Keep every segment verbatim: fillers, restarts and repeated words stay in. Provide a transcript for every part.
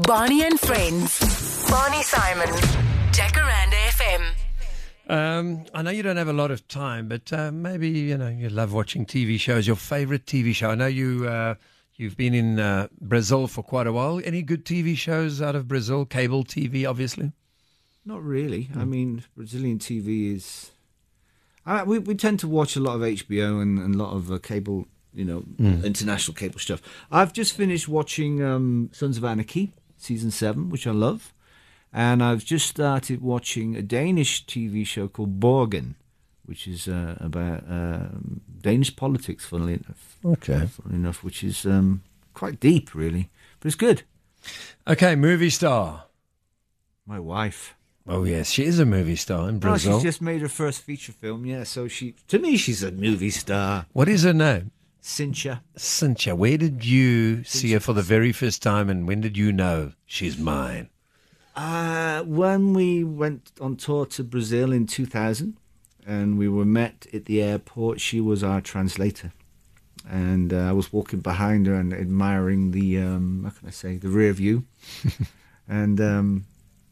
Barney and Friends. Barney Simon. Jacaranda F M. Um, I know you don't have a lot of time, but uh, maybe you know you love watching T V shows. Your favorite T V show? I know you uh, you've been in uh, Brazil for quite a while. Any good T V shows out of Brazil? Cable T V, obviously. Not really. Hmm. I mean, Brazilian T V is. I, we we tend to watch a lot of H B O and, and a lot of uh, cable, you know, mm. international cable stuff. I've just finished watching um, Sons of Anarchy season seven, which I love. And I've just started watching a Danish T V show called Borgen, which is uh, about uh, Danish politics, funnily enough. Okay. Funnily enough, which is um, quite deep, really. But it's good. Okay, movie star. My wife. Oh, yes, she is a movie star in Brazil. Oh, she's just made her first feature film, yeah. So she, to me, she's a movie star. What is her name? Cynthia. Cynthia. Where did you Cynthia. see her for the very first time, and when did you know she's mine? Uh, when we went on tour to Brazil in two thousand, and we were met at the airport, she was our translator. And uh, I was walking behind her and admiring the, um, how can I say, the rear view. and um,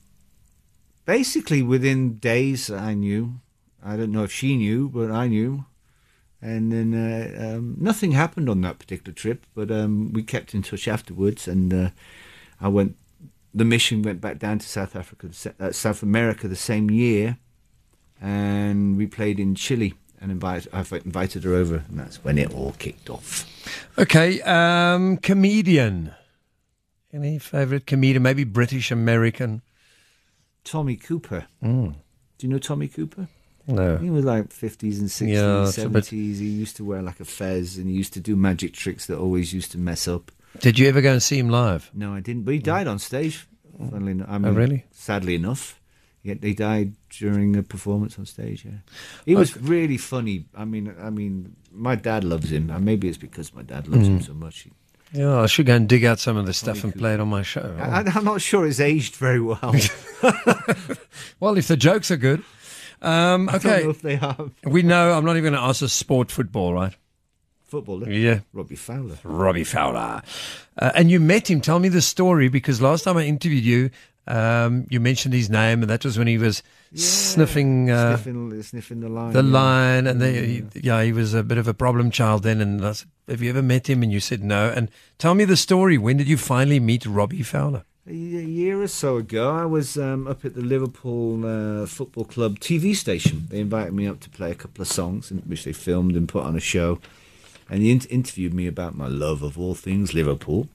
basically within days I knew. I don't know if she knew, but I knew. And then uh, um, nothing happened on that particular trip, but um, we kept in touch afterwards, and uh, I went... The mission went back down to South Africa, uh, South America the same year, and we played in Chile. And invite, I invited her over, and that's when it all kicked off. Okay, um, comedian. Any favourite comedian? Maybe British, American. Tommy Cooper. Mm. Do you know Tommy Cooper? No. He was like fifties and sixties, yeah, seventies. Bit... He used to wear like a fez, and he used to do magic tricks that always used to mess up. Did you ever go and see him live? No, I didn't. But he died on stage. Funnily enough. I mean, oh, really? Sadly enough, he, he died during a performance on stage. Yeah, he was okay. really funny. I mean, I mean, my dad loves him. And maybe it's because my dad loves mm. him so much. He, yeah, I should go and dig out some of the stuff and play it on my show. Oh. I, I'm not sure it's aged very well. Well, if the jokes are good. Um, okay. I don't know if they have. We know. I'm not even going to ask a sport football, right? Footballer? Yeah. Robbie Fowler. Robbie Fowler. Uh, and you met him. Tell me the story, because last time I interviewed you, um, you mentioned his name, and that was when he was yeah, sniffing, uh, sniffing sniffing the line. The yeah. line, and yeah. they, he, yeah, he was a bit of a problem child then. And I said, have you ever met him? And you said no. And tell me the story. When did you finally meet Robbie Fowler? A year or so ago, I was um, up at the Liverpool uh, Football Club T V station. They invited me up to play a couple of songs, which they filmed and put on a show. And he in- interviewed me about my love of all things Liverpool.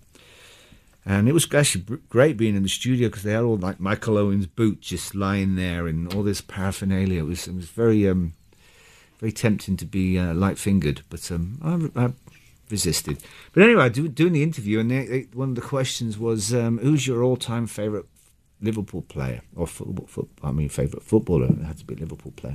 And it was actually great being in the studio, because they had all like Michael Owen's boot just lying there and all this paraphernalia. It was it was very um, very tempting to be uh, light-fingered, but um, I, I resisted. But anyway, do, doing the interview, and they, they, one of the questions was, um, who's your all-time favourite Liverpool player? Or football, foot, I mean, favourite footballer. It had to be a Liverpool player.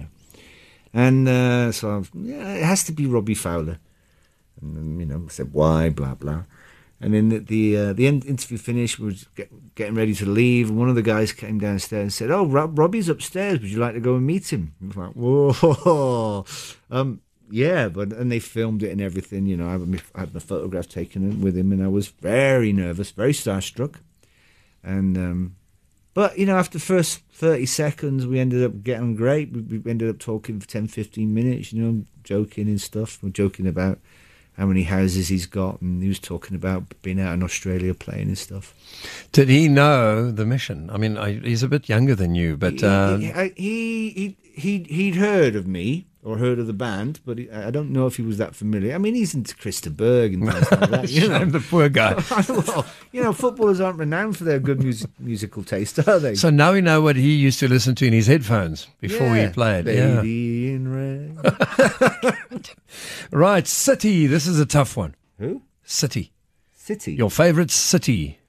And uh, so, I was, yeah, it has to be Robbie Fowler. And then, you know, I said, why, blah, blah. And then the the, uh, the interview finished, we were get, getting ready to leave, and one of the guys came downstairs and said, oh, Rob, Robbie's upstairs, would you like to go and meet him? I was like, whoa, um, yeah, but and they filmed it and everything, you know, I had my, I had my photograph taken with him, and I was very nervous, very starstruck. And, um, but, you know, after the first thirty seconds, we ended up getting great. We, we ended up talking for ten, fifteen minutes, you know, joking and stuff. We're joking about how many houses he's got, and he was talking about being out in Australia playing and stuff. Did he know the mission? I mean, I, he's a bit younger than you, but... Um... He, he, he, he, he'd heard of me, or heard of the band, but he, I don't know if he was that familiar. I mean, he's into Christa Berg and things like that. You know, the poor guy. Well, you know, footballers aren't renowned for their good music, musical taste, are they? So now we know what he used to listen to in his headphones before yeah. he played. Lady yeah. in Red. Right, City. This is a tough one. Who? City. City. Your favourite city?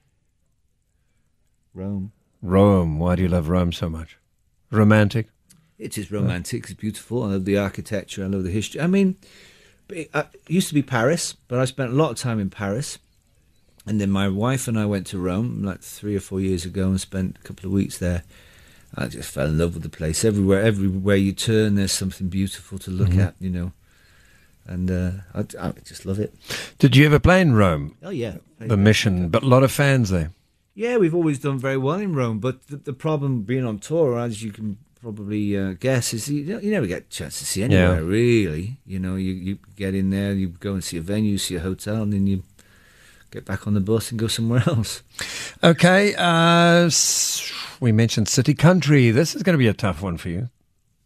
Rome. Rome. Why do you love Rome so much? Romantic? It is romantic. It's beautiful. I love the architecture. I love the history. I mean, it, uh, it used to be Paris, but I spent a lot of time in Paris. And then my wife and I went to Rome like three or four years ago and spent a couple of weeks there. I just fell in love with the place. Everywhere, everywhere you turn, there's something beautiful to look mm-hmm. at, you know. And uh, I, I just love it. Did you ever play in Rome? Oh, yeah. The Mission, but a lot of fans there. Yeah, we've always done very well in Rome, but the, the problem being on tour, as you can probably uh, guess, is you, you never get a chance to see anywhere, Yeah. really. You know, you, you get in there, you go and see a venue, see a hotel, and then you get back on the bus and go somewhere else. Okay, uh, s- we mentioned City Country. This is going to be a tough one for you.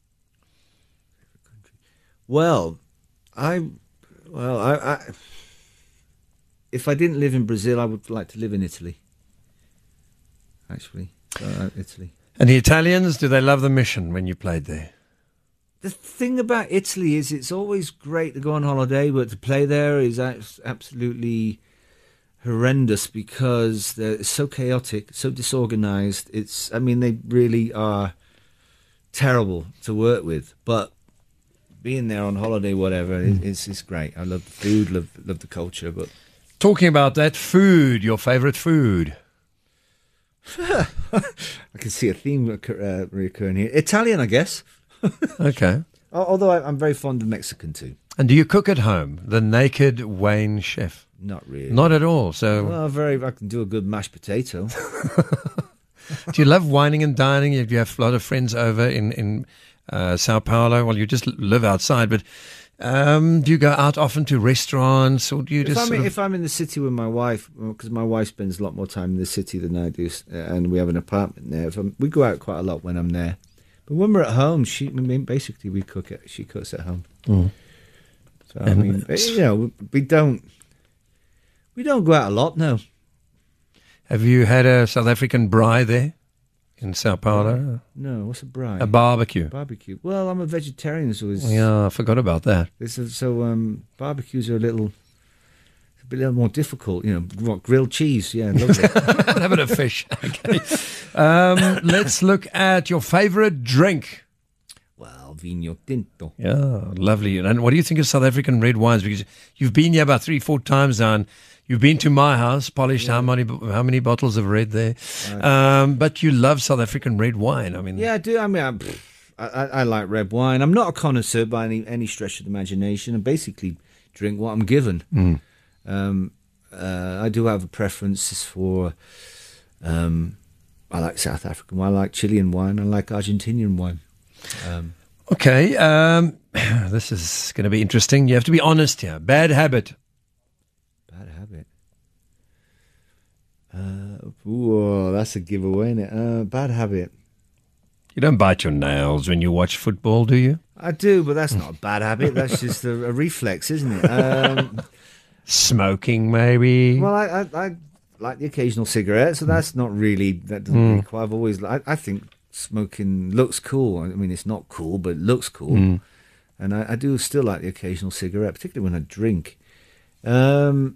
Well, I, well, I, I, if I didn't live in Brazil, I would like to live in Italy. Actually, uh, Italy. And the Italians, do they love the Mission when you played there? The thing about Italy is it's always great to go on holiday, but to play there is abs- absolutely horrendous because they're- it's so chaotic, so disorganized. It's, I mean, they really are terrible to work with. But being there on holiday, whatever, mm. it's it's great. I love the food, love love the culture. But talking about that, food, your favorite food? I can see a theme recur- uh, recurring here. Italian, I guess. Okay. Although I, I'm very fond of Mexican too. And do you cook at home? The naked Wayne chef? Not really. Not at all. So, well, very. I can do a good mashed potato. do you love whining and dining? You have a lot of friends over in in uh, Sao Paulo. Well, you just live outside, but um, do you go out often to restaurants, or do you If just? I'm, sort in, of- if I'm in the city with my wife, because my wife spends a lot more time in the city than I do, uh, and we have an apartment there. If I'm, we go out quite a lot when I'm there. But when we're at home, she I mean, basically we cook it. She cooks at home. Mm. So I mean, you know, we don't we don't go out a lot. No. Have you had a South African braai there in Sao Paulo? No. What's a braai? A barbecue. Barbecue. Well, I'm a vegetarian, so it's, Yeah, I forgot about that. it's a, so um, barbecues are a little. A little more difficult, you know. What, grilled cheese, yeah, lovely. A bit of fish. Okay. Um, let's look at your favorite drink. Well, vino tinto. Yeah, lovely. And what do you think of South African red wines? Because you've been here about three, four times now, and you've been to my house, polished how many how many bottles of red there. Um, but you love South African red wine. I mean, Yeah, I do. I mean, I, pff, I, I I like red wine. I'm not a connoisseur by any any stretch of the imagination. I basically drink what I'm given. Mm. Um, uh, I do have a preference for. Um, I like South African wine. I like Chilean wine. I like Argentinian wine. Um, Okay, um, this is going to be interesting. You have to be honest here. Bad habit. bad habit. Uh, ooh, that's a giveaway, isn't it? Uh, bad habit. You don't bite your nails when you watch football, do you? I do, but that's not a bad habit. That's just a, a reflex, isn't it? Um, Smoking, maybe. well, I, I, I like the occasional cigarette, so that's not really that doesn't Mm. really quite. I've always I, I think smoking looks cool. I mean, it's not cool, but it looks cool, Mm. and I, I do still like the occasional cigarette, particularly when I drink. Um,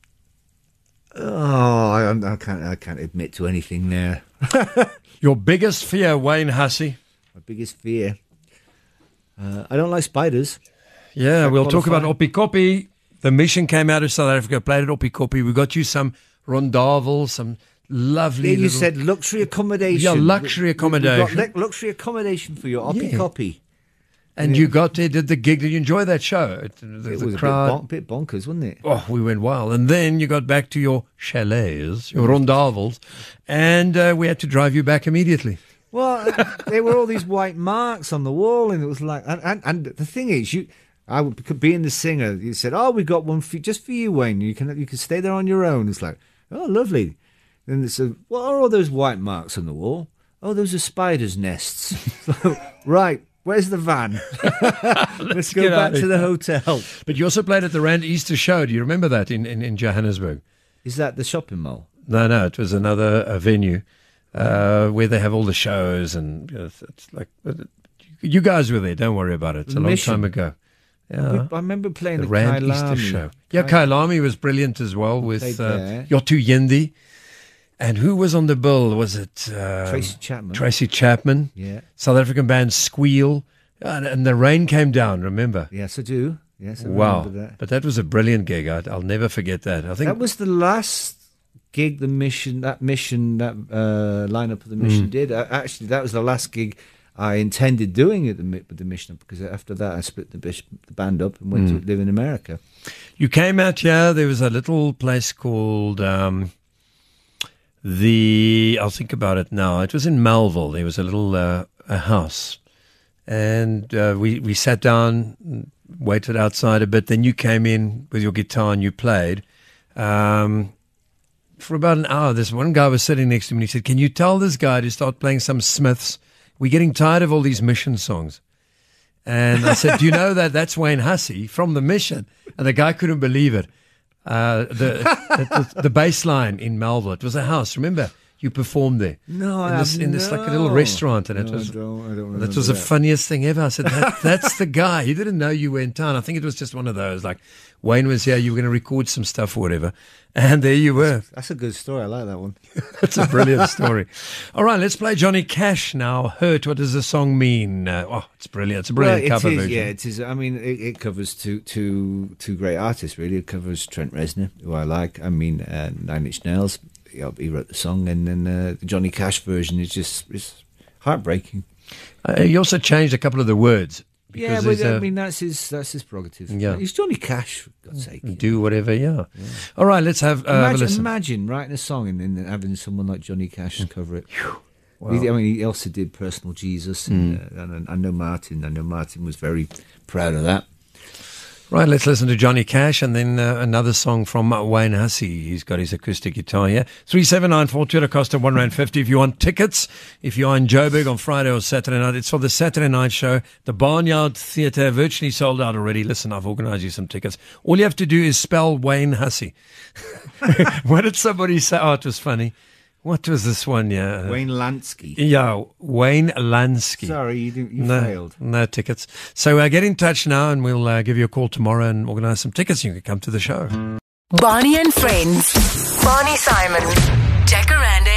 oh, I, I can't I can't admit to anything there. Your biggest fear, Wayne Hussey? My biggest fear. Uh, I don't like spiders. Yeah, That we'll talk about qualify? Oppikoppi. The Mission came out of South Africa, played at Oppikoppi. We got you some rondavels, some lovely. Yeah, you little- said luxury accommodation. Yeah, luxury We- we- we've accommodation. got lu- luxury accommodation for your oppie Yeah. copy. and you got there, did the gig. Did you enjoy that show? The, the It was crowd. a bit, bon- bit bonkers, wasn't it? Oh, we went wild. And then you got back to your chalets, your rondavels, and uh, we had to drive you back immediately. Well, there were all these white marks on the wall, and it was like, and, and, and the thing is, you, I would, being the singer, you said, "Oh, we got one for, just for you, Wayne. You can you can stay there on your own." It's like, "Oh, lovely." Then they said, "What are all those white marks on the wall?" "Oh, those are spiders' nests." Right, where's the van? Let's go get back out of to the here. hotel. But you also played at the Rand Easter Show. Do you remember that in, in, in Johannesburg? Is that the shopping mall? No, no, it was another uh, venue uh, where they have all the shows, and you know, it's, it's like you guys were there. Don't worry about it. It's a long Mission. time ago. Yeah. I remember playing The the, Rand Kailami. Easter Show. Yeah, Kai- Kailami was brilliant as well with played uh, there. Yotu Yendi. And who was on the bill? Was it uh, Tracy Chapman. Tracy Chapman, Yeah. South African band Squeal, and, and the rain came down. Remember? Yes, I do. Yes, I Wow! remember that. But that was a brilliant gig. I, I'll never forget that. I think That was the last gig the mission, that mission, that uh, lineup of the mission Mm. did. Uh, actually, that was the last gig I intended doing at the mi- with the mission, because after that I split the, bish, the band up and went Mm. to live in America. you came out here. There was a little place called um, the, I'll think about it now. It was in Melville. There was a little uh, a house. And uh, we, we sat down, waited outside a bit. Then you came in with your guitar and you played. Um, for about an hour, this one guy was sitting next to me and he said, can you tell this guy to start playing some Smiths? We're getting tired of all these Mission songs. And I said, do you know that that's Wayne Hussey from the Mission? And the guy couldn't believe it. Uh, the, the the bass line in Melville, it was a house. Remember, you performed there. No, in I this, have, in this no. like a little restaurant, and no, it was I don't, I don't remember that was the that. funniest thing ever. I said, that, that's the guy. He didn't know you were in town. I think it was just one of those like Wayne was here. You were going to record some stuff or whatever, and there you were. That's a good story. I like that one. That's a brilliant story. All right, let's play Johnny Cash now. Hurt. What does the song mean? Uh, oh, it's brilliant. It's a brilliant well, it cover is, version. Yeah, it is. I mean, it, it covers two, two, two great artists, really. It covers Trent Reznor, who I like. I mean, uh, Nine Inch Nails. You know, he wrote the song, and then uh, the Johnny Cash version is just it's heartbreaking. Uh, he also changed a couple of the words. Yeah, but I mean that's his that's his prerogative. Yeah. He's Johnny Cash, for God's sake. Do whatever, yeah. yeah. All right, let's have, uh, imagine, have a listen. imagine writing a song and then having someone like Johnny Cash cover it. Wow. He, I mean, he also did Personal Jesus, and, mm. uh, and I know Martin. I know Martin was very proud of that. Right, let's listen to Johnny Cash and then uh, another song from uh, Wayne Hussey. He's got his acoustic guitar here. three seven nine four two, cost of one rand fifty. If you want tickets, if you are in Joburg on Friday or Saturday night, it's for the Saturday night show. The Barnyard Theatre, virtually sold out already. Listen, I've organised you some tickets. All you have to do is spell Wayne Hussey. What did somebody say? Oh, it was funny. What was this one? Yeah, Wayne Lansky. Yeah, Wayne Lansky. Sorry, you, didn't, you no, failed. No tickets. So uh, get in touch now and we'll uh, give you a call tomorrow and organise some tickets. You can come to the show. Barney and Friends. Barney Simon. Jacaranda